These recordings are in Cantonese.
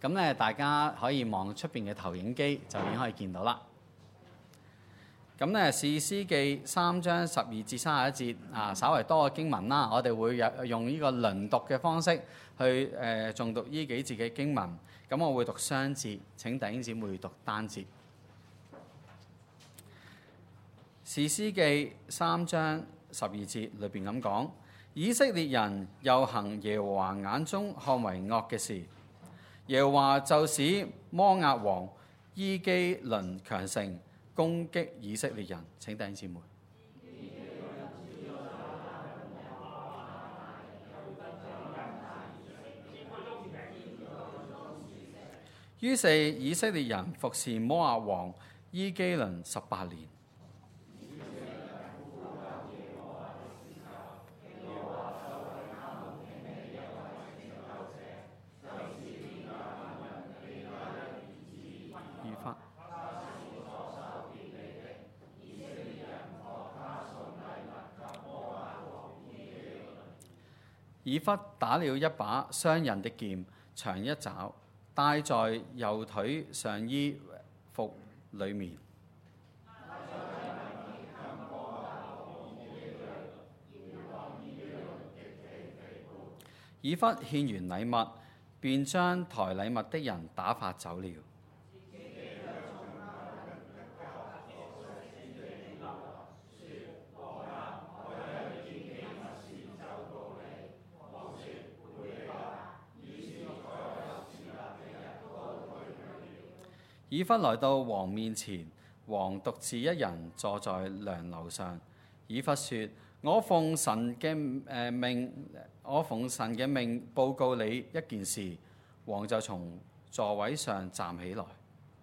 咁咧，大家可以望出邊嘅投影機就已經可以見到啦。咁咧，士師記3章12至31節稍為多嘅經文啦，我哋會用呢個輪讀嘅方式去誦讀呢幾節嘅經文。咁我會讀雙節，請弟兄姊妹讀單節。士師記3章12節裏邊咁講：以色列人又行耶和華眼中看為惡嘅事，耶和華就使摩押王伊基倫強盛，攻擊以色列人。請弟兄姊妹。於是以色列人服侍摩押王伊基倫18年。以弗打了一把雙刃的劍，長1肘，戴在右腿上衣服裏面。以弗獻完禮物，便將抬禮物的人打發走了。以弗來到王面前，王獨自一人坐在涼樓上。以弗說：我奉神嘅命報告你一件事。王就從座位上站起來，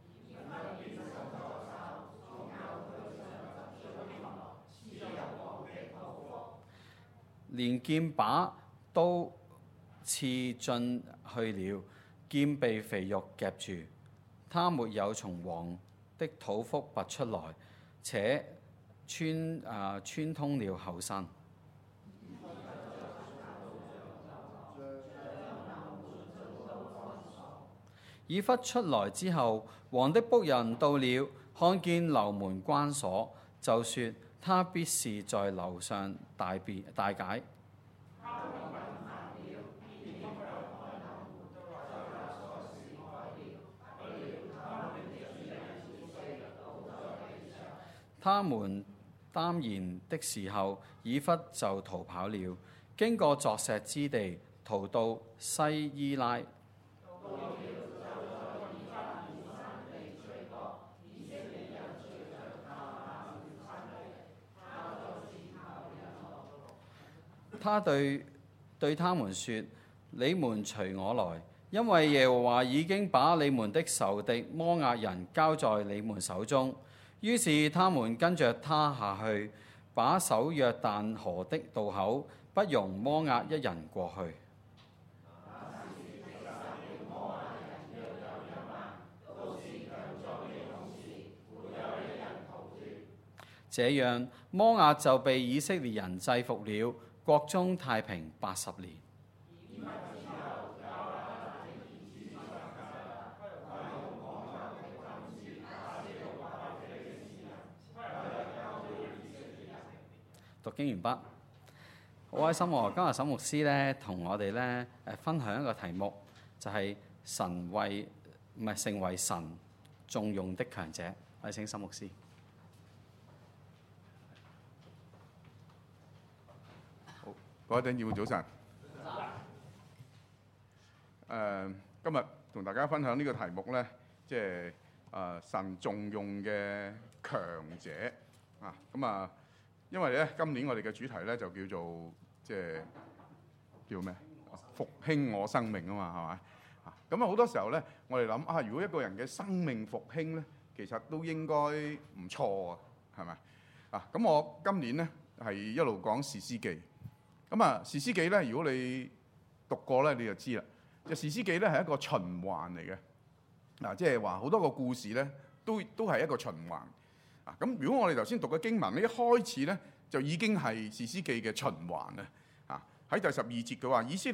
連劍把都刺進去了，劍被肥肉夾住。他沒有從王的肚腹拔出來，且穿通了後身。以弗出來之後，王的僕人到了，看見樓門關鎖，就說他必是在樓上大解。他們耽延的時候，以弗就逃跑了，經過鑿石之地，逃到西伊拉。他對他們說：你們隨我來，因為耶和華已經把你們的仇敵摩押人交在你們手中。於是他們跟着他下去，把守約旦河的渡口，不容摩押一人過去。這樣摩押就被以色列人制服了，國中太平80年。讀經完畢，好開心喎！今日沈牧師咧同我哋咧分享一個題目，就係成為神重用的強者。我哋請沈牧師。 好，各位弟兄姊妹早晨。今日同大家分享呢個題目咧，即係神重用嘅強者啊！咁啊〜因為咧，今年我哋嘅主題咧就叫做叫咩？復興我生命啊嘛，係咪？咁啊好多時候咧，我哋諗啊，如果一個人嘅生命復興咧，其實都應該唔錯啊，係咪？咁我今年咧係一路講士師記。咁啊，士師記咧，如果你讀過咧，你就知啦。即士師記咧係一個循環嚟嘅。嗱，即係話好多個故事咧，都係一個循環。咁如果我哋頭先讀嘅經文呢，一開始咧就已經係士師記嘅循環啦。喺第12節佢話以色列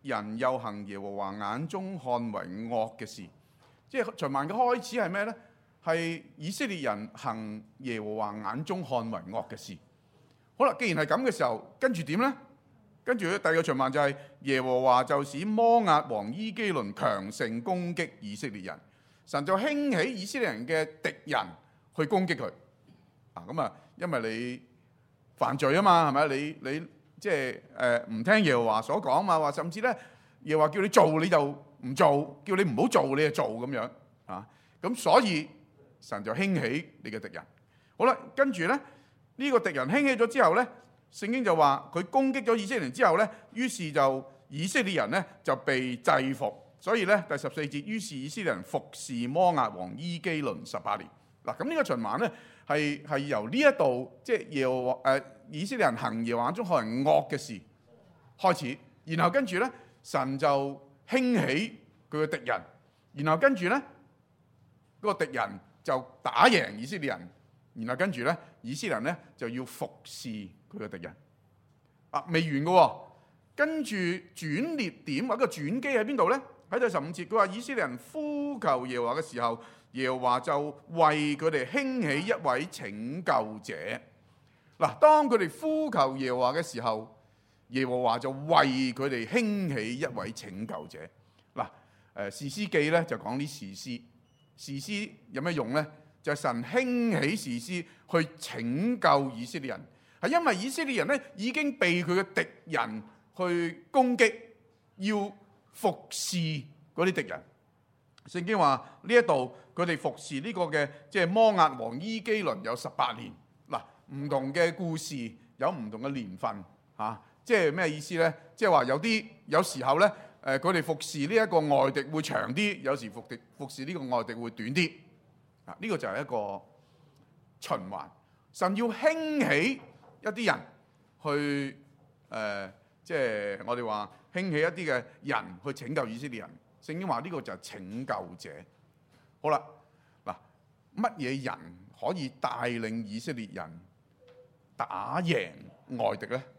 人又行耶和華眼中看為惡嘅事。即係循環嘅開始係咩呢？係以色列人行耶和華眼中看為惡嘅事。好啦，既然係咁嘅時候，跟住點呢？跟住第二個循環就係耶和華就使摩押王伊基倫強盛攻擊以色列人，神就興起以色列人嘅敵人去攻擊佢。咁啊，因為你犯罪啊嘛，係咪？你即係唔聽耶和華所講嘛，話甚至咧耶和華叫你做你就唔做，叫你唔好做你就做咁樣啊。咁所以神就興起你嘅敵人。好啦，跟住咧呢個敵人興起咗之後咧，聖經就話佢攻擊咗以色列人之後咧，於是就以色列人咧就被制服。所以咧第14節，於是以色列人服侍摩押王伊基倫18年。嗱，咁呢個循環咧係由呢一度即係耶和華以色列人行耶和華眼中看為惡嘅事開始，然後跟住咧神就興起佢嘅敵人，然後跟住咧嗰個敵人就打贏以色列人，然後跟住咧以色列人咧就要服侍佢嘅敵人。未完嘅喎，跟住轉捩點或者個轉機喺邊度咧？喺第15節，佢話以色列人呼求耶和華嘅時候，耶和華就為佢哋興起一位拯救者。嗱，當佢哋呼求耶和華嘅時候，耶和華就為佢哋興起一位拯救者。嗱，士師記咧就講啲士師，士師有咩用咧？就係神興起士師去拯救以色列人，係因為以色列人咧已經被佢嘅敵人去攻擊，要服侍嗰啲敵人。聖經話呢一度佢哋服侍呢個嘅即係摩押王伊基倫有18年。嗱，唔同嘅故事有唔同嘅年份嚇，即係咩意思咧？即係話有時候咧佢哋服侍呢一個外敵會長啲，有時服侍呢個外敵會短啲。呢個就係一個循環。神要興起一啲人去即係我哋話興起一啲嘅人去拯救以色列人。聖經話呢個就係拯救者。好啦，嗱，乜嘢人可以帶領以色列人打贏外敵咧？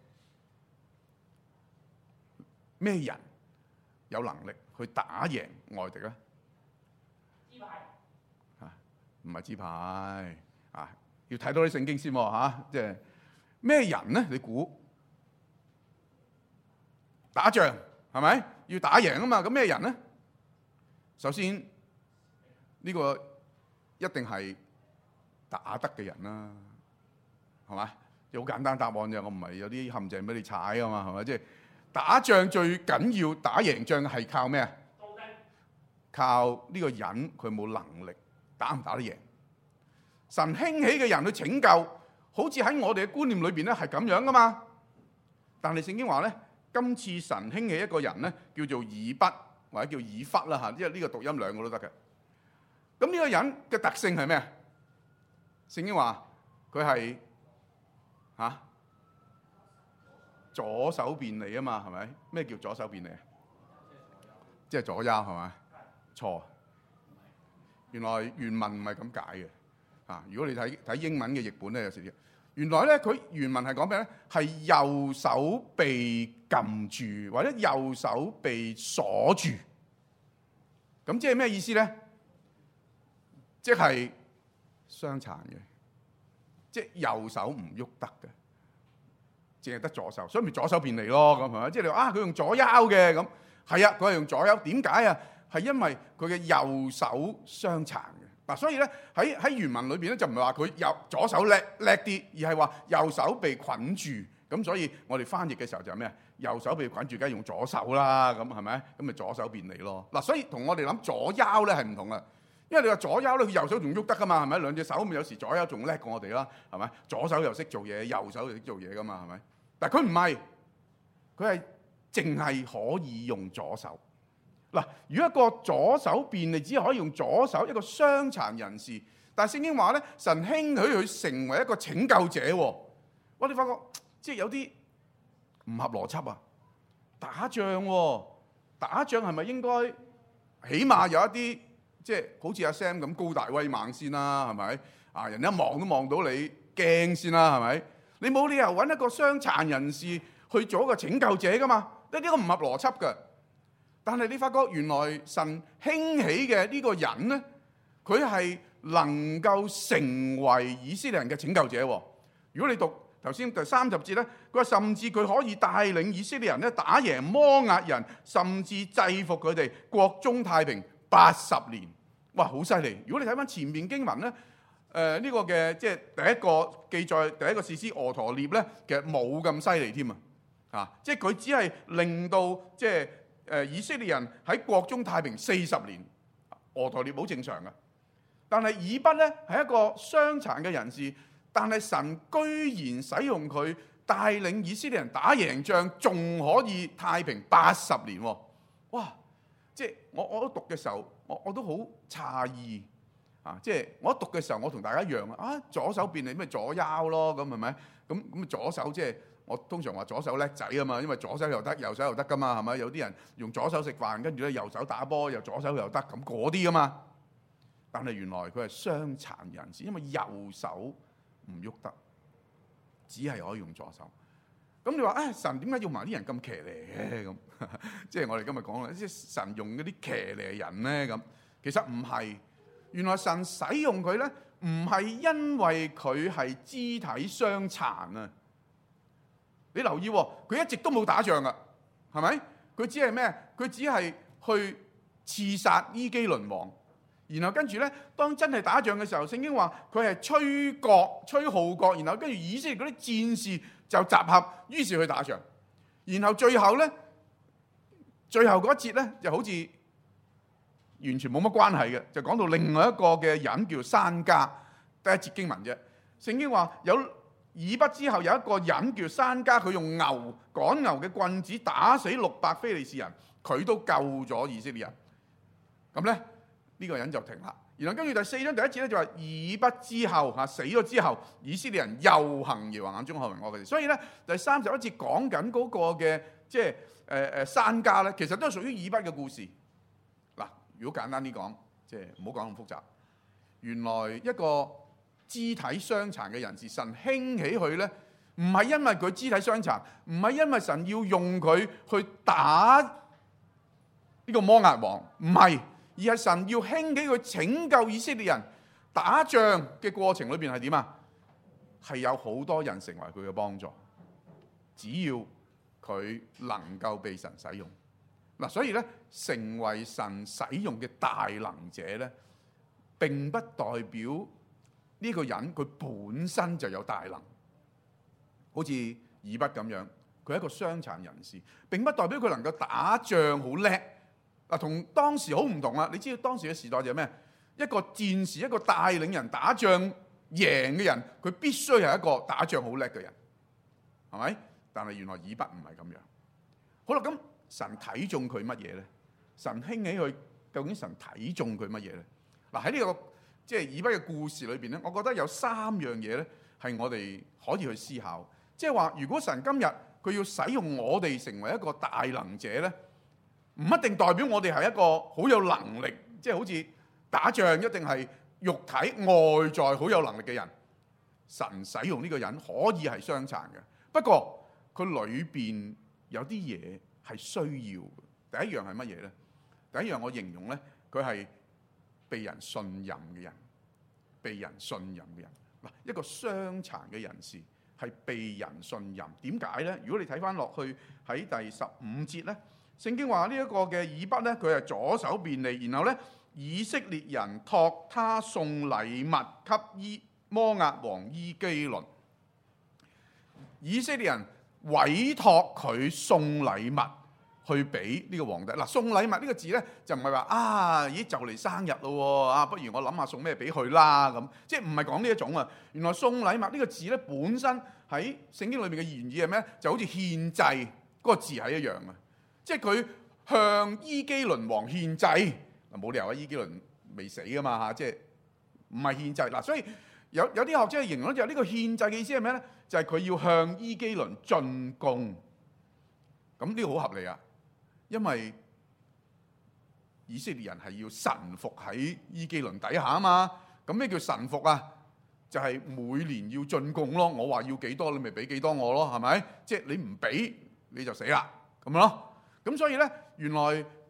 咩人有能力去打贏外敵咧？支牌唔係支牌要睇多啲聖經先喎。即係咩人咧？你估打仗係咪要打贏啊嘛？咁咩人咧？首先呢個一定係打得嘅人啦，係嘛？好簡單答案啫，我唔係有啲陷阱俾你踩啊嘛，係咪？即係打仗最緊要打贏仗係靠咩啊？靠呢個人佢冇能力打唔打得贏。神興起嘅人去拯救，好似喺我哋嘅觀念裏邊咧係咁樣噶嘛。但係聖經話咧，今次神興起一個人咧，叫做以筆或者叫以弗啦嚇，因為呢個讀音兩個都得嘅。咁呢個人嘅特性係咩啊？聖經話佢係左手便利啊嘛，係咪？咩叫左手便利啊？即係左腰係咪？錯，原來原文唔係咁解嘅。如果你睇英文嘅譯本咧，有時原來咧佢原文係講咩咧？係右手被撳住，或者右手被鎖住。咁即係咩意思咧？即係傷殘嘅，即係右手唔喐得嘅，淨係得左手，所以咪左手便利咯。咁係咪？即係你話佢用左腰嘅，咁係啊，佢係用左腰。點解啊？係因為佢嘅右手傷殘嘅。所以咧喺原文裏邊咧就唔係話佢左手叻啲，而係話右手被捆住。咁所以我哋翻譯嘅時候就係咩啊？右手被捆住，梗係用左手啦。咁係咪？咁咪左手便利咯。所以同我哋諗左腰咧係唔同啦。因為你話左腰咧，佢右手仲喐得噶嘛，係咪？兩隻手咪有時左右仲叻過我哋啦，係咪？左手又識做嘢，右手又識做嘢噶嘛，係咪？但係佢唔係，佢係淨係可以用左手。嗱，如果一個左手便利只可以用左手，一個傷殘人士，但係聖經話咧，神興許佢成為一個拯救者喎。我哋發覺即係有啲唔合邏輯啊！打仗喎，打仗係咪應該起碼有一啲即係好似阿 Sam 咁高大威猛先啦？係咪？人一望都望到你驚先啦？係咪？你冇理由揾一個傷殘人士去做一個拯救者噶嘛？呢個唔合邏輯㗎。 但係你發覺原來神興起嘅呢個人呢，佢係能夠成為以色列人嘅拯救者。如果你讀頭先第30節咧，佢話甚至佢可以帶領以色列人咧打贏摩押人，甚至制服佢哋，國中太平80年。哇，好犀利！如果你睇翻前面經文咧，呢個嘅即係第一個記載第一個士師俄陀聶咧，其實冇咁犀利添啊！即係佢只係令到即係以色列人喺國中太平40年。俄陀聶好正常嘅，但係以筆咧係一個傷殘嘅人士。但係神居然使用佢帶領以色列人打贏仗，仲可以太平80年喎！哇！即係我讀嘅時候，我都好詫異啊！即係我讀嘅時候，我同大家一樣啊！左手變你咩左腰咯，咁係咪？咁左手即係我通常話左手叻仔啊嘛，因為左手又得，右手又得噶嘛，係咪？有啲人用左手食飯，跟住咧右手打波，又左手又得，咁嗰啲噶嘛。但係原來佢係傷殘人士，因為右手唔喐得，只係可以用左手。咁你話神點解要埋啲人咁騎呢嘅咁？即係我哋今日講啦，即係神用嗰啲騎呢人咧咁。其實唔係，原來神使用佢咧，唔係因為佢係肢體傷殘啊。你留意喎，佢一直都冇打仗噶，係咪？佢只係咩？佢只係去刺殺伊基倫王。然後跟住咧，當真係打仗嘅時候，聖經話佢係吹號角，然後跟住以色列嗰啲戰士就集合，於是去打仗。然後最後咧，最後嗰一節咧就好似完全冇乜關係嘅，就講到另外一個嘅人叫珊迦，得一節經文啫。聖經話有以筆之後有一個人叫珊迦，佢用趕牛嘅棍子打死600非利士人，佢都救咗以色列人。咁咧。呢個人就停啦，然後跟住第4章第1節咧就話以筆之後死咗之後，以色列人又行耶和華眼中看為惡嘅事。所以咧第31節講緊嗰個嘅即係珊迦咧，其實都係屬於以筆嘅故事。嗱，如果簡單啲講，即係唔好講咁複雜。原來一個肢體傷殘嘅人士，神興起佢咧，唔係因為佢肢體傷殘，唔係因為神要用佢去打呢個摩押王，唔係。而係神要興起佢拯救以色列人打仗嘅過程裏邊係點啊？係有好多人成為佢嘅幫助，只要佢能夠被神使用。嗱，所以咧成為神使用嘅大能者咧，並不代表呢個人佢本身就有大能。好似以筆咁樣，佢係一個傷殘人士，並不代表佢能夠打仗好叻。嗱，同當時好唔同啦！你知道當時嘅時代就係咩？一個戰士，一個帶領人打仗贏嘅人，佢必須係一個打仗好叻嘅人，係咪？但係原來以筆唔係咁樣。好啦，咁神睇中佢乜嘢咧？神興起佢，究竟神睇中佢乜嘢咧？嗱，喺呢個即係以筆嘅故事裏邊咧，我覺得有3樣嘢咧係我哋可以去思考。即係話，如果神今日佢要使用我哋成為一個大能者咧，唔一定代表我哋係一個好有能力，即係好似打仗一定係肉體外在好有能力嘅人。神使用呢個人可以係傷殘嘅，不過佢裏邊有啲嘢係需要嘅。第一樣係乜嘢咧？第一樣我形容咧，佢係被人信任嘅人，被人信任嘅人。嗱，一個傷殘嘅人士係被人信任，點解咧？如果你睇翻落去喺第15節咧。聖經話呢一個嘅以筆咧，佢係左手便利，然後咧以色列人託他送禮物給摩押王伊基倫。以色列人委託佢送禮物去俾呢個皇帝。嗱，送禮物呢個字咧就唔係話咦就嚟生日咯，不如我諗下送咩俾佢啦咁，即係唔係講呢一種啊。原來送禮物呢個字咧本身喺聖經裏面嘅原意係咩？就好似獻祭嗰個字係一樣啊。即係佢向伊基倫王獻祭，嗱，冇理由啊！伊基倫未死噶嘛嚇，即係唔係獻祭嗱。所以有啲學者形容就係呢個獻祭嘅意思係咩咧？就係佢要向伊基倫進貢。咁呢個好合理啊，因為以色列人係要臣服喺伊基倫底下啊嘛。咁咩叫臣服啊？就係每年要進貢咯。我話要幾多，你咪俾幾多我咯，係咪？即係你唔俾你就死啦咁咯。咁所以咧，原來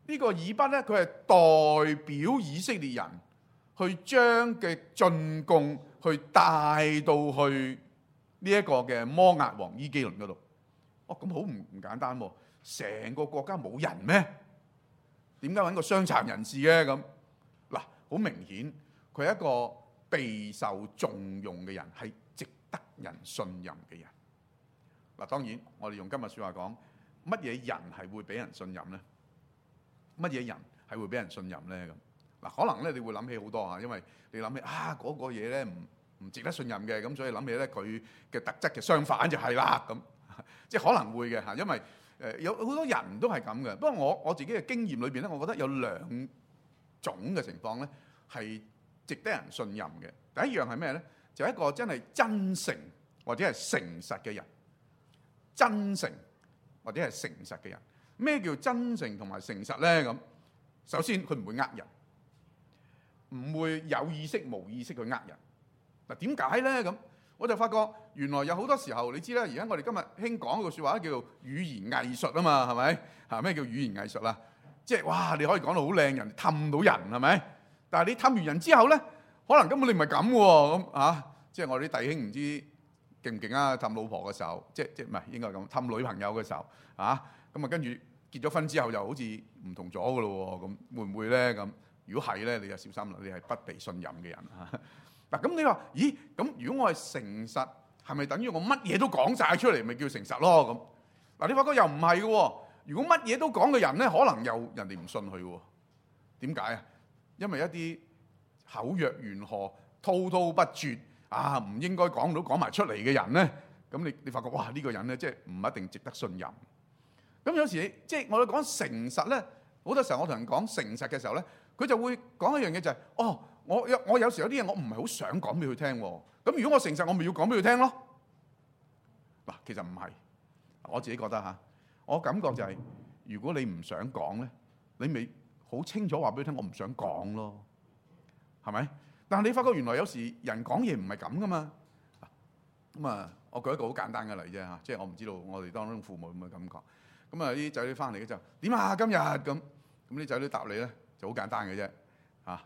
呢個以巴咧，佢係代表以色列人去將嘅進貢去帶到去呢一個嘅摩押王伊基倫嗰度。咁好唔簡單喎！成個國家冇人咩？點解揾個傷殘人士嘅咁？嗱，好明顯佢係一個備受重用嘅人，係值得人信任嘅人。嗱，當然我哋用今日説話講，乜嘢人係會俾人信任呢？乜嘢人係會俾人信任呢？咁嗱，可能咧你會諗起好多嚇，因為你諗起嗰個嘢咧唔值得信任嘅，咁所以諗起咧佢嘅特質嘅相反就係啦咁，即係可能會嘅嚇，因為有好多人都係咁嘅。不過我自己嘅經驗裏邊咧，我覺得有兩種嘅情況咧係值得人信任嘅。第一樣係咩咧？就係一個真係真誠或者係誠實嘅人。真誠或者係誠實嘅人，咩叫真誠同埋誠實咧？咁首先佢唔會呃人，唔會有意識無意識去呃人。嗱，點解咧？咁我就發覺原來有好多時候，你知啦，而家我哋今日興講一句説話叫做語言藝術啊嘛，係咪？嚇，咩叫語言藝術啊？即係哇，你可以講到好靚，人氹到人係咪？但係你氹完人之後咧，可能根本你唔係咁喎，咁啊，即係我哋啲弟兄唔知勁唔勁啊？氹老婆嘅時候，即唔係應該咁氹女朋友嘅時候啊？咁啊跟住結咗婚之後又好似唔同咗嘅咯喎，咁會唔會咧？咁如果係咧，你就小心啦，你係不被信任嘅人啊！嗱，咁你話咦？咁如果我係誠實，係咪等於我乜嘢都講晒出嚟，咪叫誠實咯？咁嗱，你發覺又唔係嘅喎。如果乜嘢都講嘅人咧，可能又人哋唔信佢喎。點解啊？因為一啲口若懸河、滔滔不絕。唔應該講埋出嚟嘅人咧，咁你發覺哇呢個人咧，即係唔一定值得信任。咁有時即係我哋講誠實咧，好多時候我同人講誠實嘅時候咧，佢就會講一樣嘢就係，我有時有啲嘢我唔係好想講俾佢聽喎。咁如果我誠實，我咪要講俾佢聽咯。嗱，其實唔係，我自己覺得嚇，我感覺就係，如果你唔想講咧，你咪好清楚話俾佢聽，我唔想講咯，係咪？但係你發覺原來有時人講嘢唔係咁噶嘛。咁啊，我舉一個好簡單嘅例啫嚇，即係我唔知道我哋當中父母有冇感覺。咁啊啲仔女翻嚟嘅就點啊今日咁啲仔女答你咧就好簡單嘅啫嚇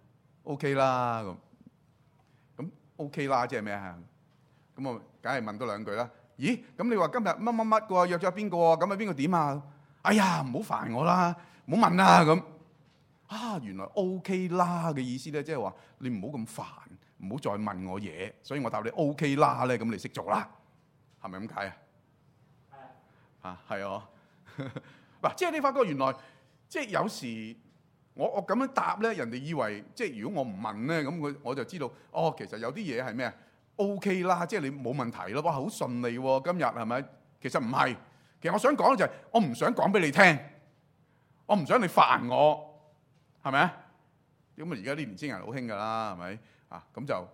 ，OK 啦咁 OK 啦即係咩啊？咁我梗係問多兩句啦。咦？咁你話今日乜乜乜嘅喎，約咗邊個喎？咁啊邊個點啊？哎呀唔好煩我啦，唔好問啦咁。原來 OK 啦嘅意思咧，即係話你唔好咁煩，唔好再問我嘢，所以我答你 OK 啦咧，咁你識做啦，係咪咁解啊？係啊，嗱，即係你發覺原來即係有時我咁樣答咧，人哋以為即係如果我唔問咧，咁我就知道其實有啲嘢係咩啊 OK 啦，即係你冇問題咯，哇好順利喎，今日係咪？其實唔係，其實我想講就係我唔想講俾你聽，我唔想你煩我。係咪啊？咁啊，而家啲年青人好興㗎啦，係咪啊？咁就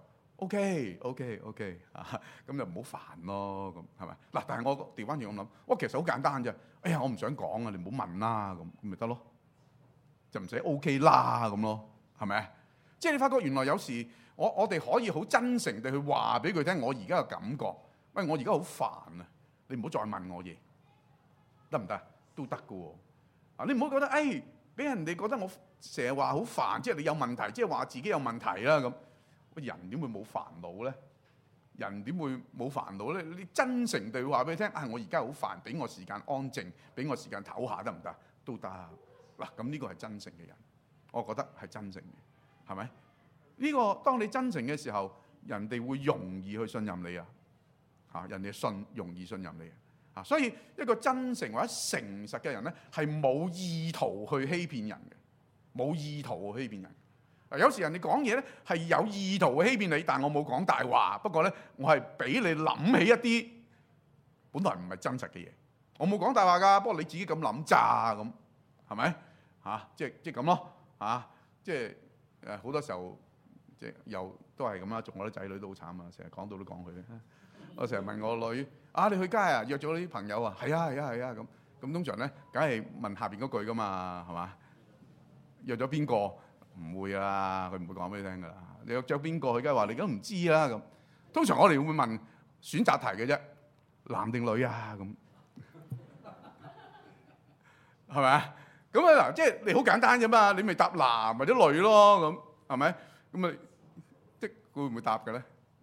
OK 咁就唔好煩咯，咁係咪？嗱，但係我調翻轉咁諗，其實好簡單啫。哎呀，我唔想講啊，你唔好問啦，咁咪得咯，就唔使 OK 啦咁咯，係咪啊？即係你發覺原來有時我哋可以好真誠地去話俾佢聽，我而家嘅感覺，我而家好煩啊，你唔好再問我嘢，得唔得？都得㗎喎。你唔好覺得俾人哋覺得我成日話好煩，即係你有問題，即係話自己有問題啦咁。人點會冇煩惱咧？人點會冇煩惱咧？你真誠地話俾佢聽，我而家好煩，俾我時間安靜，俾我時間唞下得唔得？都得。嗱，咁呢個係真誠嘅人，我覺得係真誠嘅，係咪？呢個當你真誠嘅時候，人哋會容易去信任你啊！人哋容易信任你。所以一個真誠或者誠實嘅人咧，係冇意圖去欺騙人嘅，冇意圖去欺騙人。有時人哋講嘢咧係有意圖去欺騙你，但我冇講大話。不過咧，我係俾你諗起一啲本來唔係真實嘅嘢。我冇講大話㗎，不過你自己咁諗咋咁，係咪？即係咁咯，即係好多時候即係又都係咁啦。仲我啲仔女都好慘啊，成日講到都講佢。我成日問我女。你去街啊？約咗啲朋友啊？係啊咁通常咧，梗係問下邊嗰句噶嘛，係嘛？約咗邊個？唔會啊，佢唔會講俾你聽噶啦。你約咗邊個？佢梗係話你都唔知啦咁。通常我哋會問選擇題嘅啫，男定女啊咁，係咪啊？咁咁啊嗱，即係你好簡單啫嘛，你咪答男或者女咯，咁係咪？咁啊，即係佢會唔會答嘅咧？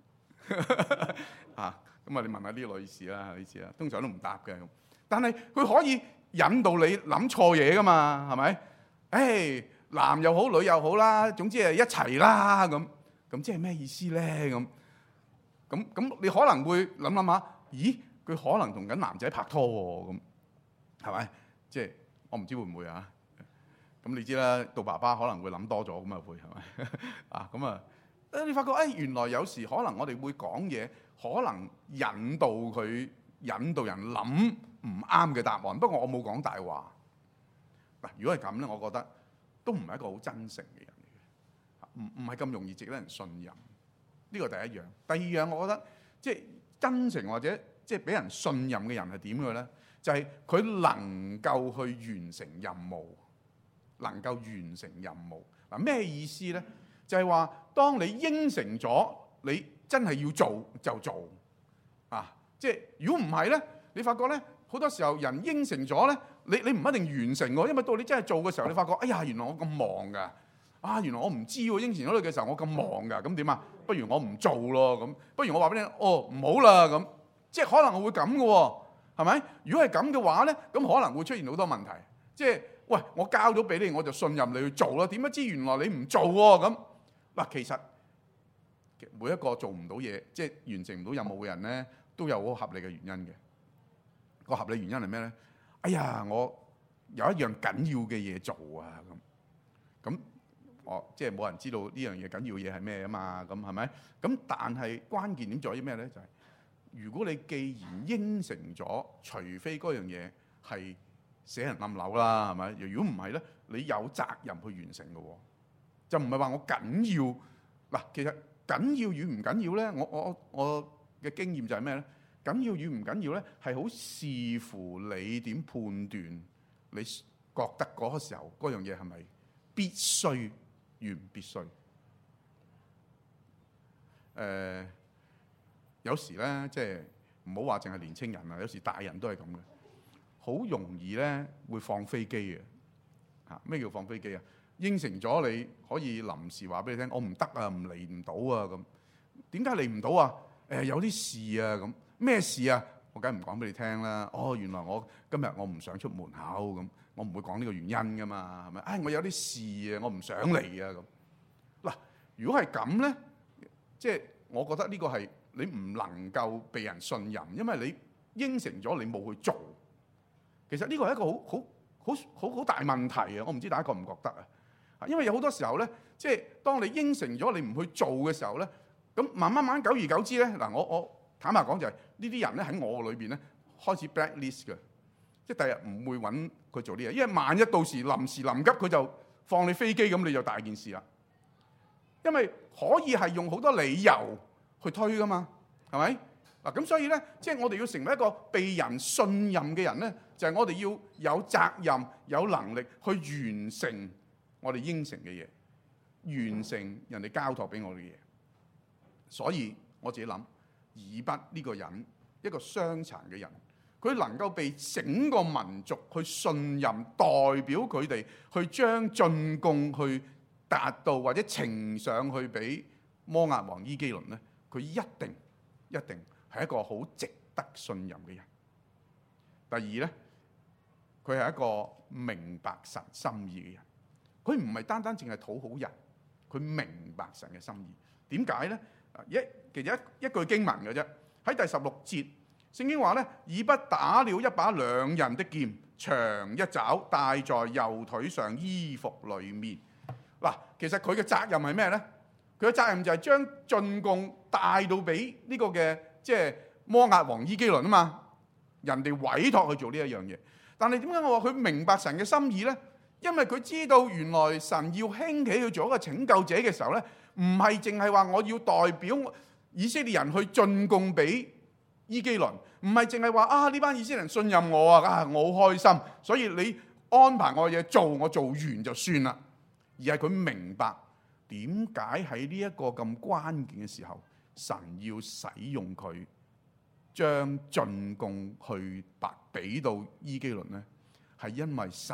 啊，咁啊，你問下啲女士啦，呢次啦，通常都唔答嘅咁。但係佢可以引導你諗錯嘢噶嘛，係咪？誒，男又好，女又好啦，總之係一齊啦咁。咁即係咩意思咧？咁你可能會諗下，咦？佢可能同緊男仔拍拖喎，咁係咪？即係我唔知會唔會啊？咁你知啦，到爸爸可能會諗多咗咁啊，會係咪？啊咁啊，你發覺原來有時可能我哋會講嘢，可能引導人諗唔啱嘅答案。不過我冇講大話。嗱，如果係咁咧，我覺得都唔係一個好真誠嘅人嚟嘅，唔係咁容易值得人信任。呢個第一樣。第二樣，我覺得即係真誠或者即係俾人信任嘅人係點嘅咧？就係佢能夠去完成任務，能夠完成任務。嗱，咩意思咧？就係話，當你應承咗，你真係要做就做啊！即係如果唔係咧，你發覺咧，好多時候人應承咗咧，你唔一定完成喎，因為到你真係做嘅時候，你發覺哎呀，原來我咁忙㗎，啊原來我唔知喎，應承咗你嘅時候我咁忙㗎，咁點啊？不如我唔做咯，咁不如我話俾你聽，哦唔好啦咁，即係可能會咁嘅喎。係咪？如果係咁嘅話咧，咁可能會出現好多問題。即係喂，我交咗俾你，我就信任你去做啦。點不知原來你唔做喎？咁嗱，其實每一個做唔到嘢，即係完成唔到任務嘅人咧，都有好合理嘅原因嘅。個合理原因係咩咧？哎呀，我有一樣緊要嘅嘢做啊！咁我即係冇人知道呢樣嘢緊要嘢係咩啊嘛？咁係咪？咁但係關鍵點在於咩咧？就係如果你既然應承咗，除非嗰樣嘢係死人冧樓啦，係咪？如果唔係咧，你有責任去完成嘅喎，就唔係話我緊要嗱。其實緊要與唔緊要咧，我嘅經驗就係咩咧？緊要與唔緊要咧，係好視乎你點判斷，你覺得嗰個時候嗰樣嘢係咪必須與唔必須？有時咧，即係唔好話淨係年青人啊，有時大人都係咁嘅，好容易咧會放飛機嘅。嚇，咩叫放飛機啊？應承咗你可以臨時話俾你聽，我唔得啊，唔嚟唔到啊咁。點解嚟唔到啊？有啲事啊咁。咩事啊？我梗係唔講俾你聽啦。哦，原來我今日我唔想出門口咁，我唔會講呢個原因噶嘛，係咪？我有啲事啊，我唔想嚟啊咁。嗱，如果係咁咧，即係我覺得呢個係。你唔能夠被人信任，因為你應承咗你冇去做。其實呢個係一個好大問題啊！我唔知大家覺唔覺得啊？因為有好多時候咧，即係當你應承咗你唔去做嘅時候咧，咁慢慢久而久之咧，嗱我坦白講就係呢啲人咧喺我裏邊咧開始 blacklist 嘅，即係第日唔會揾佢做啲嘢，因為萬一到時臨時臨急佢就放你飛機咁，你就大件事啦。因為可以係用好多理由去推噶嘛，係咪？嗱咁所以咧，即係我哋要成為一個被人信任嘅人咧，就係我哋要有責任、有能力去完成我哋應承嘅嘢，完成人哋交託俾我哋嘅嘢。所以我自己諗，以筆呢個人一個傷殘嘅人，佢能夠被整個民族去信任，代表佢哋去將進貢去達到或者呈上去俾摩押王伊基倫咧。佢一定係一個好值得信任嘅人。第二咧，佢係一個明白神心意嘅人。佢唔係單單淨係討好人，佢明白神嘅心意。點解咧？其實一句經文嘅啫。喺第16節，聖經話咧：以筆打了一把兩刃的劍，長一肘，戴在右腿上衣服裏面。嗱，其實佢嘅責任係咩咧？佢嘅責任就係將進貢帶到俾呢個嘅即係摩押王伊基倫啊嘛，人哋委託去做呢一樣嘢。但係點解我話佢明白神嘅心意咧？因為佢知道原來神要興起去做一個拯救者嘅時候咧，唔係淨係話我要代表以色列人去進貢俾伊基倫，唔係淨係話啊呢班以色列人信任我啊，我好開心，所以你安排我嘅嘢做，我做完就算啦。而係佢明白。點解喺呢一個咁關鍵嘅時候，神要使用佢，將進貢去俾到伊基倫呢？係因為神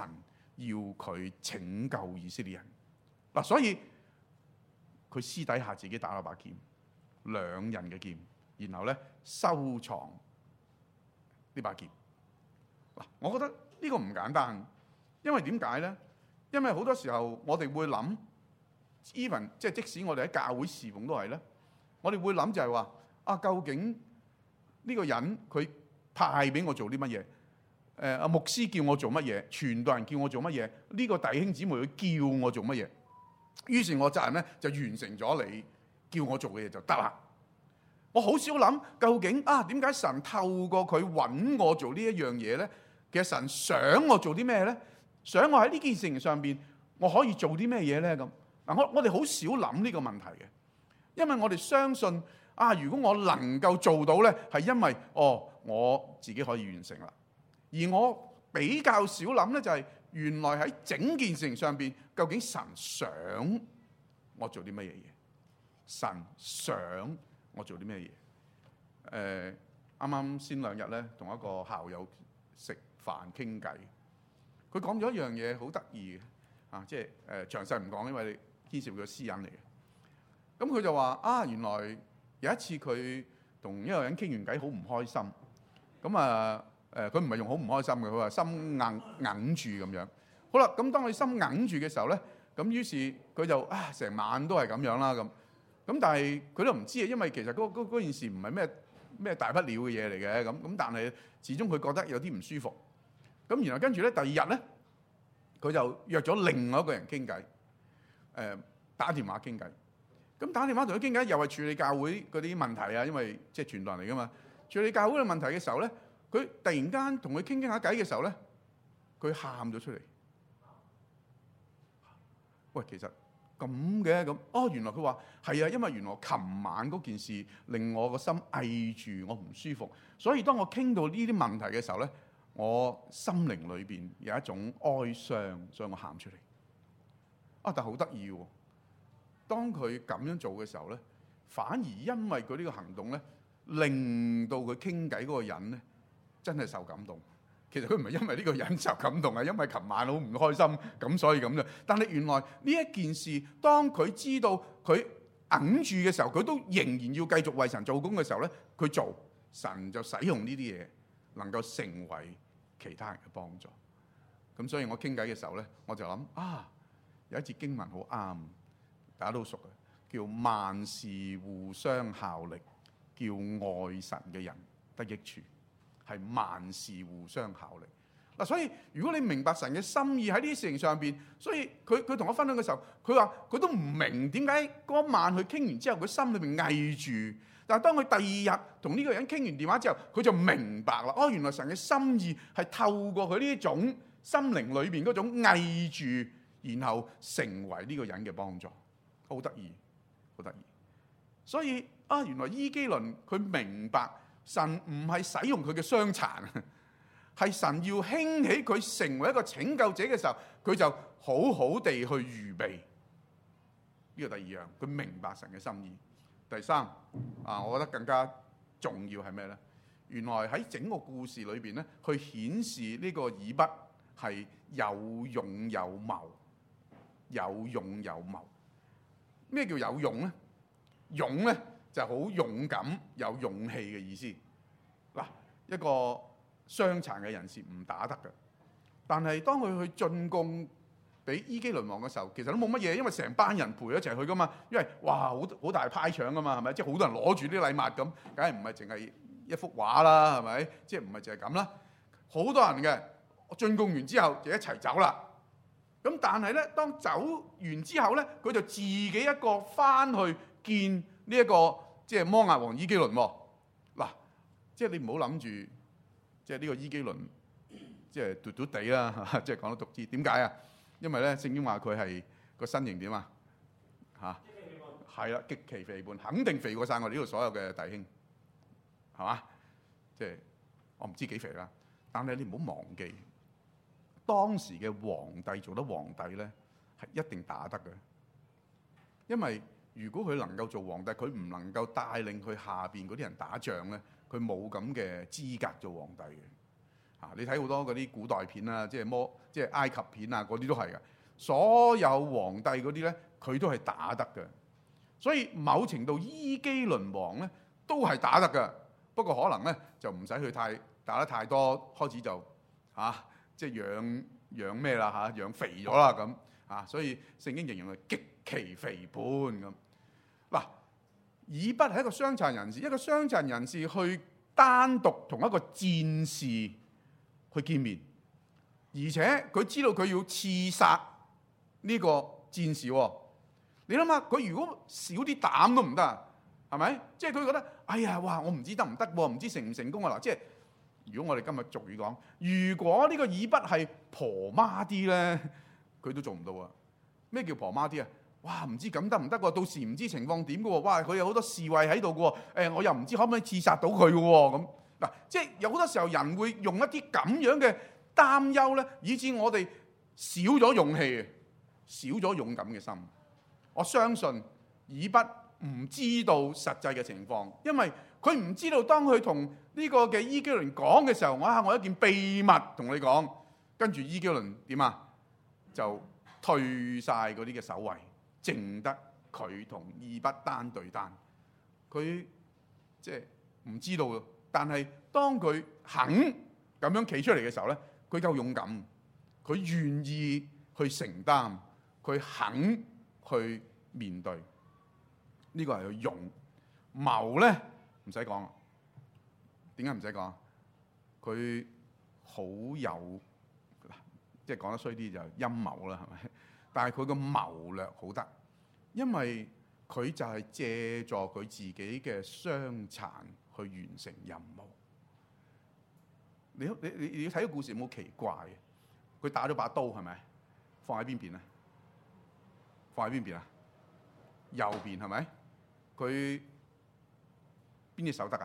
要佢拯救以色列人。嗱，所以佢私底下自己打咗把劍，兩人嘅劍，然後咧收藏呢把劍。嗱，我覺得呢個唔簡單，因為點解咧？因為好多時候我哋會諗 ，even 即使我哋喺教會侍奉都係咧，我哋會諗就係話啊，究竟呢個人佢派俾我做啲乜嘢？阿牧師叫我做乜嘢？傳道人叫我做乜嘢？呢個弟兄姊妹佢叫我做乜嘢？於是我責任咧就完成咗你叫我做嘅嘢就得啦。我好少諗究竟啊，點解神透過佢揾我做呢一樣嘢咧？其實神想我做啲咩咧？想我喺呢件事情上邊我可以做啲咩嘢咧？咁嗱，我哋好少諗呢個問題嘅，因為我哋相信啊，如果我能夠做到咧，係因為我自己可以完成啦。而我比較少諗咧，就係原來喺整件事情上邊，究竟神想我做啲乜嘢嘢？神想我做啲咩嘢？啱啱先兩日咧，同一個校友食飯傾偈，佢講咗一樣嘢好得意嘅，啊，即係詳細唔講，因為牽涉佢嘅私隱嚟嘅。咁佢就話啊，原來有一次佢同一個人傾完偈，好唔開心。咁啊佢唔係用好唔開心嘅，佢話心硬住咁樣。好啦，咁當你心硬住嘅時候咧，咁於是佢就成晚都係咁樣啦咁。咁但係佢都唔知啊，因為其實嗰件事唔係咩大不了嘅嘢嚟嘅咁，但係始終佢覺得有啲唔舒服。咁然後跟住咧，第二日咧，佢就約咗另外一個人傾偈，打電話傾偈。咁打電話同佢傾偈，又係處理教會嗰啲問題啊，因為即係傳道人嚟噶嘛。處理教會嘅問題嘅時候咧，佢突然間同佢傾下偈嘅時候咧，佢喊咗出嚟。喂，其實咁嘅咁，原來佢話係啊，因為原來琴晚嗰件事令我個心翳住，我唔舒服，所以當我傾到呢啲問題嘅時候咧，我心靈裏邊有一種哀傷，所以我喊出嚟。但係好得意喎，當佢咁樣做嘅時候咧，反而因為佢呢個行動咧，令到佢傾偈嗰個人咧真係受感動。其實佢唔係因為呢個人受感動，係因為琴晚好唔開心，咁所以咁啫。但係原來呢一件事，當佢知道佢硬住嘅時候，佢都仍然要繼續為神做工嘅時候咧，佢做，神就使用呢啲嘢，能夠成為其他人嘅幫助。咁所以我傾偈嘅時候咧，我就諗有一節經文好啱，大家都熟嘅，叫萬事互相效力，叫愛神嘅人得益處。係萬事互相效力嗱，所以如果你明白神嘅心意喺呢啲事情上邊，所以佢同我分享嘅時候，佢話佢都唔明點解嗰晚佢傾完之後，佢心裏邊翳住。但係當佢第二日同呢個人傾完電話之後，佢就明白啦。原來神嘅心意係透過佢呢種心靈裏邊嗰種翳住，然後成為呢個人嘅幫助，好得意，好得意。所以原來伊基倫佢明白。神唔係使用佢嘅傷殘，係神要興起佢成為一個拯救者嘅時候，佢就好好地去預備。呢個第二樣，佢明白神嘅心意。第三我覺得更加重要係咩咧？原來喺整個故事裏邊咧，去顯示呢個以筆係有勇有謀，有勇有謀。咩叫有勇咧？勇咧？就好勇敢、有勇氣嘅意思。嗱，一個傷殘嘅人士唔打得嘅，但係當佢去進貢俾伊基倫王嘅時候，其實都冇乜嘢，因為成班人陪一齊去噶嘛。因為哇，好大派場噶嘛，係咪？即係好多人攞住啲禮物咁，梗係唔係淨係一幅畫啦，係咪？即係唔係淨係咁啦？好多人嘅進貢完之後就一齊走啦。咁但係咧，當走完之後咧，佢就自己一個翻去見。呢一個即係摩押王伊基倫喎，嗱，即係你唔好諗住，即係呢個伊基倫，即係嘟嘟地啦，即係講得獨知。點解啊？因為咧聖經話佢係個身形點啊？係啦，極其肥胖，肯定肥過晒我哋呢度所有嘅弟兄，係嘛？即係我唔知幾肥啦，但係你唔好忘記，當時嘅皇帝做得皇帝咧，係一定打得嘅，因為如果佢能夠做皇帝，佢唔能夠帶領佢下邊嗰啲人打仗咧，佢冇咁嘅資格做皇帝嘅。 你睇好多嗰啲古代片啊，即係埃及片啊，嗰啲都係嘅。所有皇帝嗰啲咧，佢都係打得嘅。所以某程度伊基倫王咧都係打得嘅，不過可能咧就唔使去打得太多，開始就即係養咩啦養肥咗啦咁所以聖經形容係極其肥胖咁。嗱，以笏係一個傷殘人士，一個傷殘人士去單獨同一個戰士去見面，而且佢知道佢要刺殺呢個戰士喎。你諗下，佢如果少啲膽都唔得，係咪？即係佢覺得，哎呀，哇！我唔知得唔得喎，唔知成唔成功啊！嗱，即係如果我哋今日俗語講，如果呢個以笏係婆媽啲咧，佢都做唔到啊！咩叫婆媽啲啊？哇！唔知咁得唔得喎？到時唔知情況點嘅喎？哇！佢有好多侍衛喺度嘅喎，我又唔知可唔可以刺殺到佢嘅喎咁。嗱，即係有好多時候人會用一啲咁樣嘅擔憂咧，以致我哋少咗勇氣，少咗勇敢嘅心。我相信以笏唔知道實際嘅情況，因為佢唔知道當佢同呢個嘅伊基倫講嘅時候，我有一件秘密同你講，跟住伊基倫點啊？就退晒嗰啲嘅守衛，淨得佢同以笏單對單。佢即係唔知道，但係當佢肯咁樣企出嚟嘅時候咧，佢夠勇敢，佢願意去承擔，佢肯去面對。呢個係佢勇。謀咧唔使講，點解唔使講？佢好有，即係講得衰啲就陰謀啦，係咪？但係佢個謀略好得，因為佢就係借助佢自己嘅傷殘去完成任務。你要睇個故事有冇奇怪嘅？佢打咗把刀係咪？放喺邊邊咧？放喺邊邊啊？右邊係咪？佢邊隻手得啊？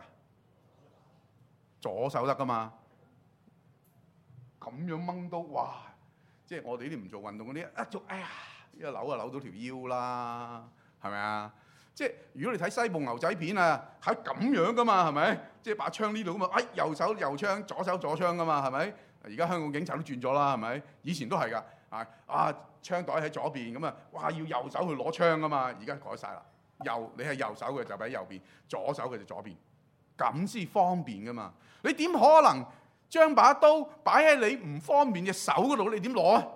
左手得噶嘛？咁樣掹刀，哇！即係我哋呢啲唔做運動嗰啲，一做哎呀，一扭啊扭到條腰啦，係咪啊？即係如果你睇西部牛仔片啊，係咁樣噶嘛，係咪？即係把槍呢度噶嘛，右手右槍，左手左槍噶嘛，係咪？而家香港警察都轉咗啦，係咪？以前都係㗎，槍袋喺左邊咁啊，哇要右手去攞槍㗎嘛，而家改晒啦。你係右手嘅就喺右邊，左手嘅就左邊，咁先方便噶嘛。你點可能將把刀擺喺你唔方便嘅手嗰度？你點攞啊？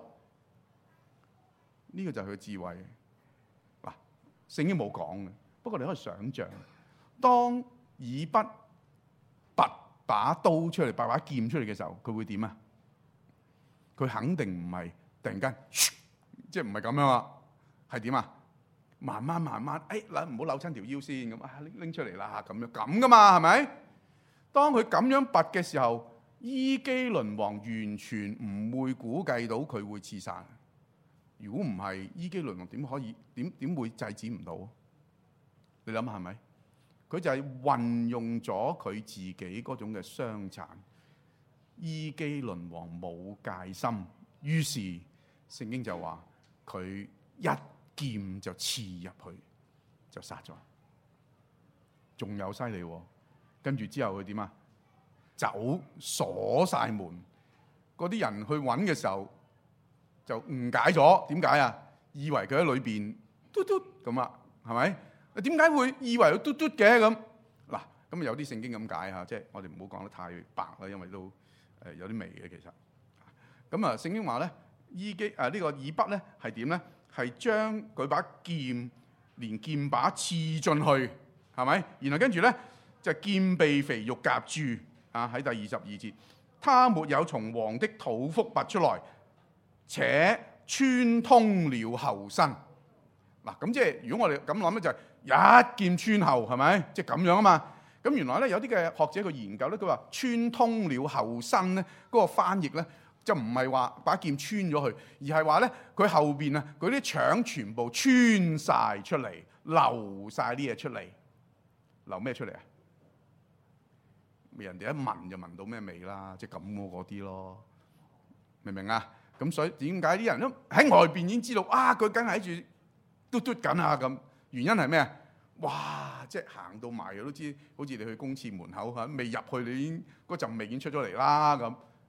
呢個就係佢智慧。嗱，聖經冇講嘅，不過你可以想像，當以笏拔把刀出嚟，拔把劍出嚟嘅時候，佢會點啊？佢肯定唔係突然間，即係唔係咁樣啊？係點啊？慢慢，唔好扭親條腰先咁拎出嚟啦，咁噶嘛，係咪？當佢咁樣拔嘅時候，伊基倫王完全唔會估計到佢會刺殺。如果唔係，伊基倫王點會制止唔到？你諗下係咪？佢就係運用咗佢自己嗰種嘅傷殘。伊基倫王冇戒心，於是聖經就話佢一劍就刺入去，就殺咗。仲有犀利喎！跟住之後佢點啊？走鎖晒門，嗰啲人去揾嘅時候就誤解咗。點解啊？以為佢喺裏邊嘟嘟咁啊，係咪？點解會以為佢嘟嘟嘅咁？嗱，咁有啲聖經咁解嚇，即係我哋唔好講得太白啦，因為都有啲微嘅其實。咁啊，聖經話咧，呢個以笏咧係點咧？係將佢把劍連劍把刺進去，係咪？然後跟住咧就劍被肥肉夾住喺第22節，他沒有從王的肚腹拔出來，且穿通了後身。嗱，咁即係如果我哋咁諗咧，就係一劍穿後，係咪？即係咁樣啊嘛。咁原來咧有啲嘅學者佢研究咧，佢話穿通了後身咧，嗰個翻譯咧。就唔係話把劍穿咗去，而係話咧佢後邊啊嗰啲腸全部穿晒出嚟，流晒啲嘢出嚟。流咩出嚟啊？人哋一聞就聞到咩味啦，即係咁嗰啲咯，明唔明啊？咁所以點解啲人都喺外邊已經知道啊？佢梗係喺住嘟嘟緊啊咁。原因係咩啊？哇！即係行到埋都知，好似你去公廁門口嚇，未入去你已經嗰陣味已經出咗嚟啦咁。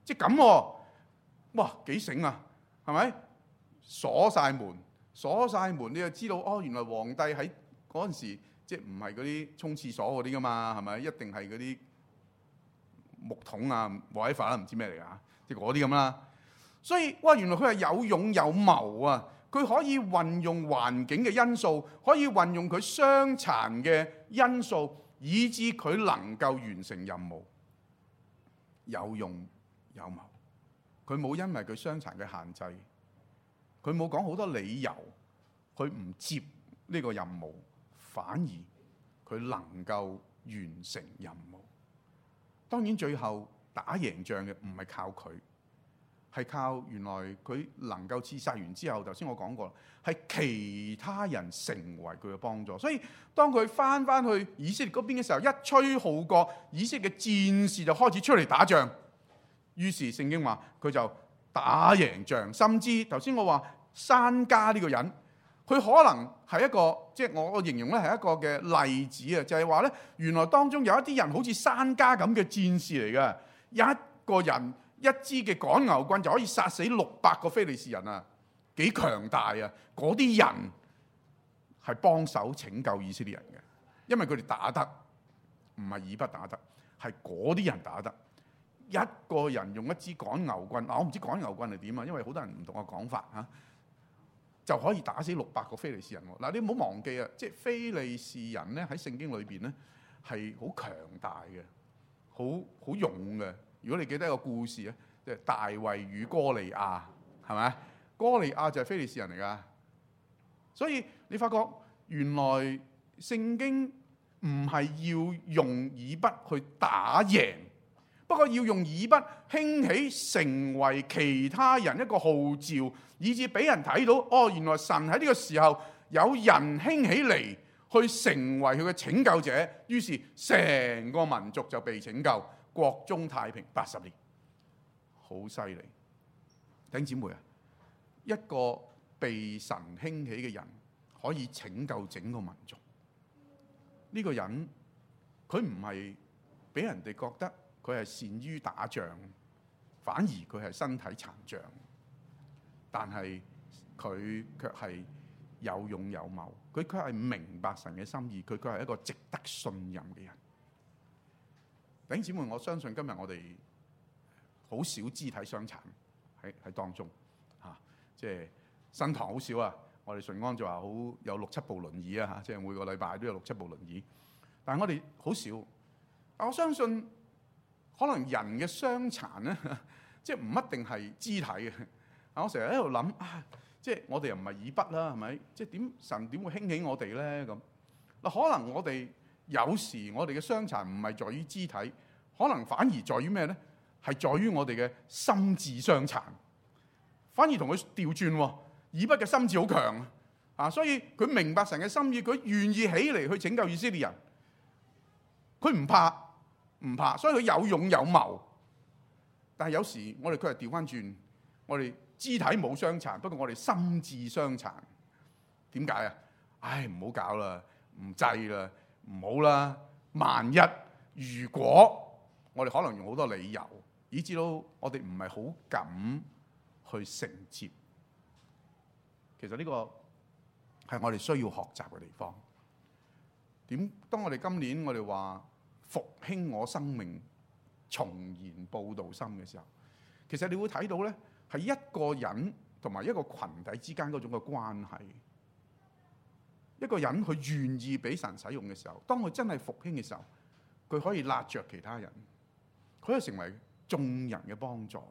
即係咁喎，哇幾醒啊，係咪？鎖晒門，你就知道哦，原來皇帝喺嗰陣時即係唔係嗰啲沖廁所嗰啲噶嘛，係咪？一定係嗰啲木桶啊、whatever啦，唔知咩嚟㗎，即係嗰啲咁啦。所以哇，原來佢係有勇有謀啊！佢可以運用環境嘅因素，可以運用佢傷殘嘅因素，以致佢能夠完成任務。有勇有謀，佢冇因為佢傷殘嘅限制，佢冇講好多理由，佢唔接呢個任務，反而佢能夠完成任務。當然最後打贏仗嘅唔係靠佢，係靠原來佢能夠刺殺完之後，頭先我講過啦，係其他人成為佢嘅幫助。所以當佢翻去以色列嗰邊嘅時候，一吹號角，以色列嘅戰士就開始出嚟打仗。於是聖經話佢就打贏仗，甚至頭先我話珊迦呢個人，佢可能係一個即係我形容咧係一個嘅例子啊，就係話咧原來當中有一啲人好似珊迦咁嘅戰士嚟嘅，一個人一支嘅趕牛棍就可以殺死600個非利士人啊，幾強大啊！嗰啲人係幫手拯救以色列人嘅，因為佢哋打得唔係以不打得，係嗰啲人打得。一個人用一支趕牛棍，我唔知趕牛棍係點啊，因為好多人唔同嘅講法嚇，就可以打死600個非利士人喎。嗱，你唔好忘記啊，即係非利士人咧喺聖經裏邊咧係好強大嘅，好勇嘅。如果你記得一個故事咧，即係大衛與哥利亞，係咪？哥利亞就係非利士人嚟㗎。所以你發覺原來聖經唔係要用以筆去打贏。不過要用以筆興起成為其他人一個號召，以致俾人睇到哦，原來神喺呢個時候有人興起嚟去成為佢嘅拯救者，於是成個民族就被拯救，國中太平80年，好犀利。弟兄姊妹啊，一個被神興起嘅人可以拯救整個民族。呢個人佢唔係俾人哋覺得佢係善於打仗，反而佢係身體殘障，但係佢卻係有勇有謀，佢卻係明白神嘅心意，佢卻係一個值得信任嘅人。弟兄姊妹，我相信今日我哋好少肢體傷殘喺當中嚇，即係新堂好少啊。我哋順安就話好有6-7部輪椅啊嚇，即係每個禮拜都有6-7部輪椅，但係我哋好少。我相信。可能人嘅傷殘咧，即係唔一定係肢體嘅。我成日喺度諗啊，即係我哋又唔係以筆啦，係咪？即係神點會興起我哋咧？咁嗱，可能我哋有時我哋嘅傷殘唔係在於肢體，可能反而在於咩咧？係在於我哋嘅心智傷殘，反而同佢調轉喎。以筆嘅心智好強啊，所以佢明白神嘅心意，佢願意起嚟去拯救以色列人，佢唔怕，所以佢有勇有謀。但係有時我哋佢係調翻轉，我哋肢體冇傷殘，不過我哋心智傷殘。點解啊？唉，唔好搞啦，唔制啦，唔好啦。萬一如果我哋可能用好多理由，以至到我哋唔係好敢去承接。其實呢個係我哋需要學習嘅地方。當我哋今年我哋話復興我生命，重燃佈道心嘅時候，其實你會睇到咧，係一個人同埋一個群體之間嗰種嘅關係。一個人佢願意俾神使用嘅時候，當佢真係復興嘅時候，佢可以拉着其他人，佢可以成為眾人嘅幫助。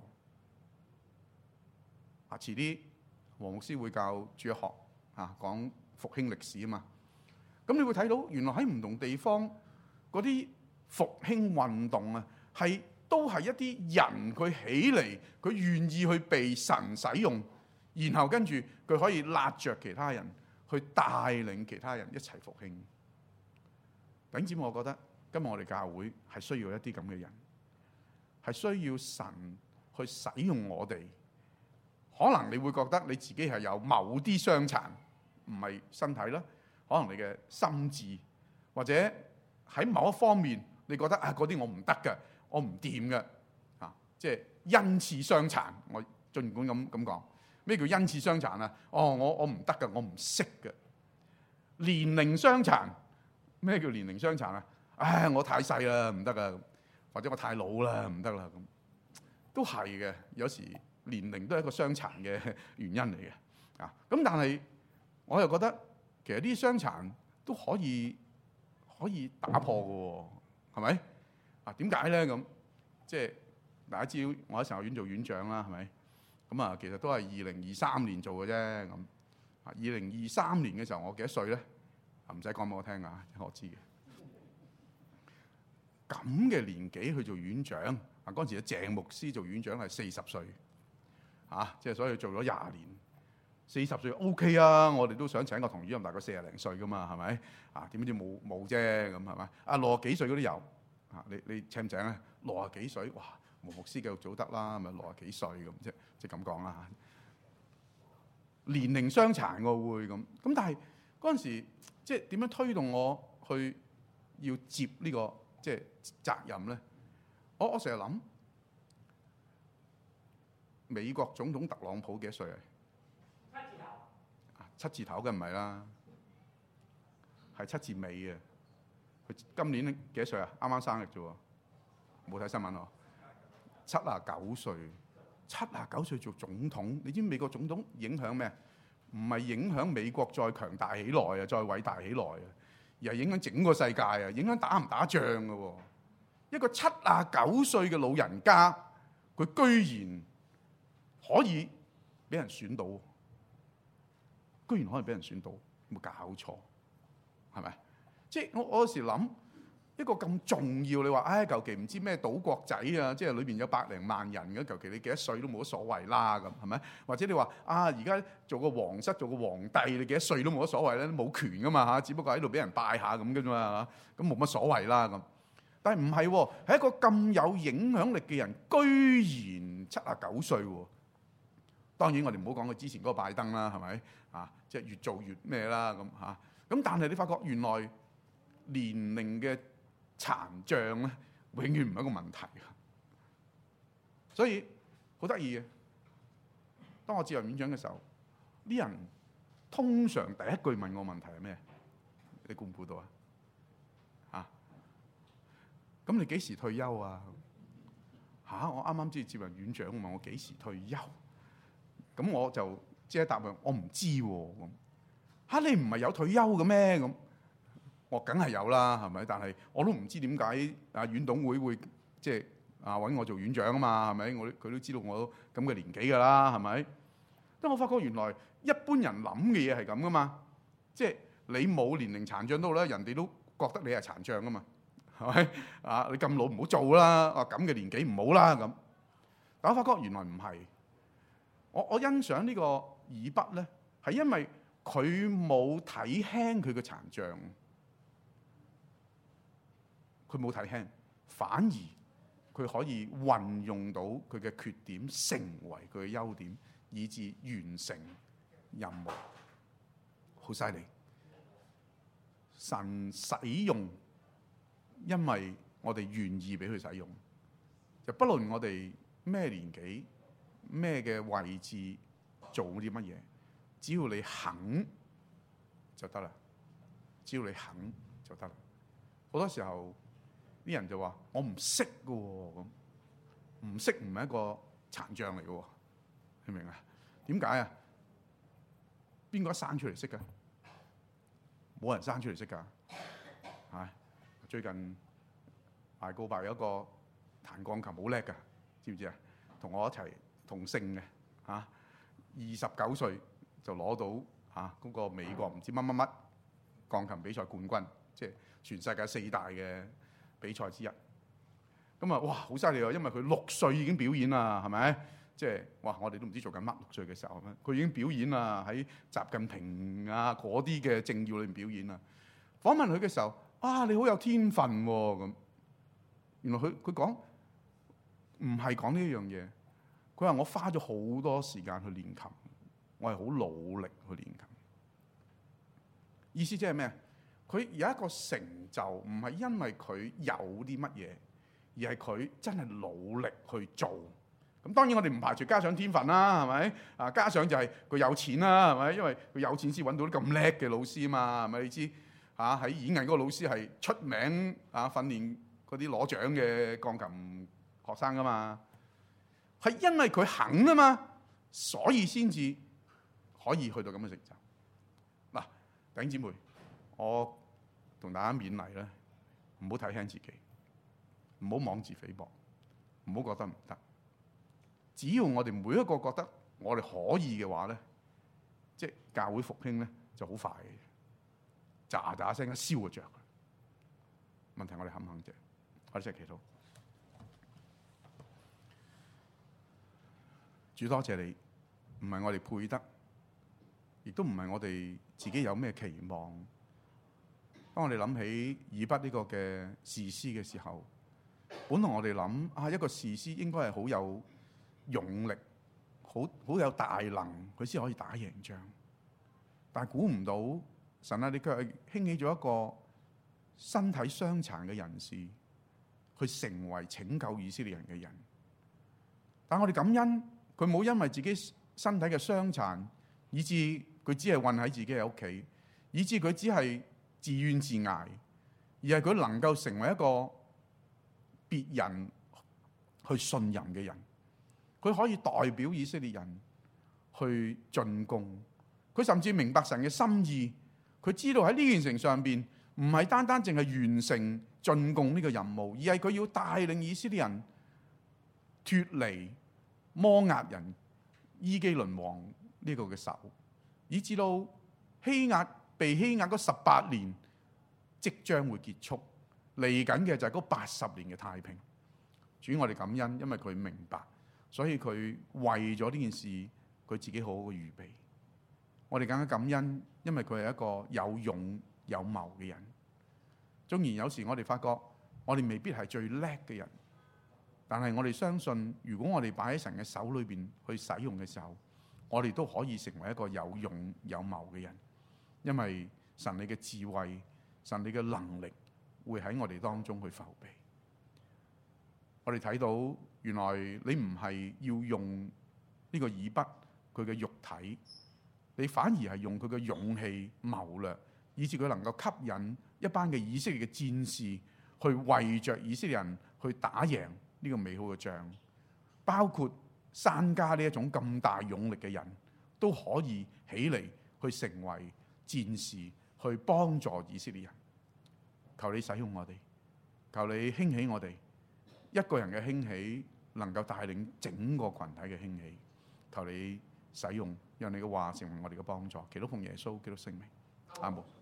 遲啲黃牧師會教主日學講復興歷史啊嘛。咁你會睇到原來喺唔同地方嗰啲復興運動啊，都係一啲人佢起嚟，佢願意去被神使用，然後跟住佢可以拉着其他人去帶領其他人一齊復興。弟兄姊妹，我覺得今日我哋教會係需要一啲咁嘅人，係需要神去使用我哋。可能你會覺得你自己係有某啲傷殘，唔係身體啦，可能你嘅心智，或者喺某一方面你覺得嗰啲我唔得嘅，我唔掂嘅，即係恩賜傷殘。我儘管咁講，咩叫恩賜傷殘啊？我唔得㗎，我唔識嘅。年齡傷殘，咩叫年齡傷殘啊？我太細啦，唔得㗎，或者我太老啦，唔得啦咁。都係嘅，有時年齡都係一個傷殘嘅原因嚟嘅。咁但係我又覺得其實啲傷殘都可以打破嘅喎，係咪？點解咧？咁即係大家知道我喺神學院做院長啦，係咪？咁啊，其實都係2023年做嘅啫。咁2023年嘅時候，我幾多歲咧？唔使講俾我聽啊，我知嘅。咁嘅年紀去做院長，嗰陣時鄭牧師做院長係40歲，即係所以做咗20年。40歲 OK 啊，我哋都想請個同主任大概40零歲噶嘛，係咪？點知冇啫咁係咪？60幾歲嗰啲有你請唔請咧？60幾歲，哇！牧師繼續早得啦，咪60幾歲咁即係咁講啦嚇。年齡傷殘我會咁，但係嗰陣時即係點樣推動我去要接呢個即係責任咧？我成日諗美國總統特朗普幾多歲啊？7字頭嘅唔係啦，係7字尾啊！佢今年幾多歲啊？啱啱生日啫喎，冇睇新聞喎。79歲，79歲做總統，你知美國總統影響咩？唔係影響美國再強大起來啊，再偉大起來啊，而係影響整個世界啊，影響打唔打仗㗎喎。一個79歲嘅老人家，佢居然可以俾人選到。居然可以俾人選到，有冇搞錯？係咪？即係我有時諗一個咁重要，你話求其唔知咩島國仔啊，即係裏邊有100零萬人嘅，求其你幾多歲都冇乜所謂啦咁，係咪？或者你話而家做個皇室做個皇帝，你幾多歲都冇乜所謂咧，都冇權噶嘛嚇，只不過喺度俾人拜下咁嘅啫嘛，咁冇乜所謂啦咁。但係唔係喎，係一個咁有影響力嘅人，居然79歲喎。當然我哋唔好講佢之前嗰個拜登啦，係咪？即係越做越咩啦咁嚇。咁但係你發覺原來年齡嘅殘障咧，永遠唔係一個問題。所以好得意嘅，當我接任院長嘅時候，啲人通常第一句問我問題係咩？你估唔估到啊？咁你幾時退休啊？我啱啱先接任院長，問我幾時退休？咁我就即係答佢，我唔知喎咁。你唔係有退休嘅咩？咁我梗係有啦，係咪？但係我都唔知點解院董會會即係揾我做院長啊嘛，係咪？佢都知道我咁嘅年紀㗎啦，係咪？但我發覺原來一般人諗嘅嘢係咁噶嘛，即係你冇年齡殘障都好啦，人哋都覺得你係殘障噶嘛，係咪？你咁老唔好做啦，咁嘅年紀唔好啦咁。但我發覺原來唔係。我欣賞呢個以筆咧，係因為佢冇睇輕佢嘅殘障，佢冇睇輕，反而佢可以運用到佢嘅缺點成為佢嘅優點，以致完成任務，好犀利。神使用，因為我哋願意俾佢使用，就不論我哋咩年紀，咩嘅位置做啲乜嘢，只要你肯就得啦。只要你肯就得啦。好多時候啲人就話我唔識㗎喎，咁唔識唔係一個殘障嚟嘅喎，你明啊？點解啊？邊個一生出嚟識㗎？冇人生出嚟識㗎。最近大告白有一個彈鋼琴好叻㗎，知唔知啊？同我一齊同姓嘅，29歲就攞到嗰個美國唔知乜乜乜鋼琴比賽冠軍，即係全世界4大嘅比賽之一。咁哇，好犀利啊！因為佢6歲已經表演啦，係咪？即係哇，我哋都唔知做緊乜6歲嘅時候，佢已經表演啦，喺習近平嗰啲嘅政要裏面表演啦。訪問佢嘅時候，你好有天分喎咁。原來佢講唔係講呢一樣嘢。佢話我花咗好多時間去練琴，我係好努力去練琴。意思即係咩？佢有一個成就，唔係因為佢有啲乜嘢，而係佢真係努力去做， 咁當然我哋唔排除加上天分啦，係咪？啊，加上就係佢有錢啦，係咪？因為佢有錢先揾到啲咁叻嘅老師啊嘛，係咪？你知嚇喺演藝嗰個老師係出名啊，訓練嗰啲攞獎嘅鋼琴學生噶嘛，係因為佢肯啊嘛，所以先至可以去到咁嘅成就。嗱，弟兄姊妹，我同大家勉勵咧，唔好睇輕自己，唔好妄自菲薄，唔好覺得唔得。只要我哋每一個覺得我哋可以嘅話咧，即係教會復興咧就好快嘅，喳喳聲一燒就着。問題我哋肯唔肯啫？我哋一齊祈禱。主多謝你，唔係我哋配得，亦都唔係我哋自己有咩期望。當我哋諗起以弗呢個嘅士師嘅時候，本來我哋諗啊，一個士師應該係好有勇力，好有大能，佢先可以打贏仗。但係估唔到神啊，你卻係興起咗一個身體傷殘嘅人士，去成為拯救以色列人嘅人。但我哋感恩，佢冇因為自己身體嘅傷殘，以致佢只係困喺自己嘅屋企，以致佢只係自怨自艾，而係佢能夠成為一個別人去信任嘅人。佢可以代表以色列人去進貢，佢甚至明白神嘅心意。佢知道喺呢件事上邊唔係單單淨係完成進貢呢個任務，而係佢要帶領以色列人脫離摩押人伊基倫王呢個嘅手，以至到被欺壓嗰18年即將會結束，嚟緊嘅就係嗰80年嘅太平。主，我哋感恩，因為佢明白，所以佢為咗呢件事，佢自己好好嘅預備。我哋更加感恩，因為佢係一個有勇有謀嘅人。縱然有時我哋發覺我哋未必係最叻嘅人，但係我哋相信，如果我哋擺喺神嘅手裏邊去使用嘅時候，我哋都可以成為一個有勇有謀嘅人。因為神你嘅智慧，神你嘅能力會喺我哋當中去覆庇。我哋睇到原來你唔係要用呢個以弗佢嘅肉體，你反而係用佢嘅勇氣謀略，以致佢能夠吸引一班嘅以色列嘅戰士去為着以色列人去打贏呢個美好嘅仗。包括珊迦呢一種咁大勇力嘅人都可以起嚟去成為戰士，去幫助以色列人。求你使用我哋，求你興起我哋。一個人嘅興起能夠帶領整個群體嘅興起。求你使用，讓你嘅話成為我哋嘅幫助。祈禱奉耶穌基督聖名，阿門。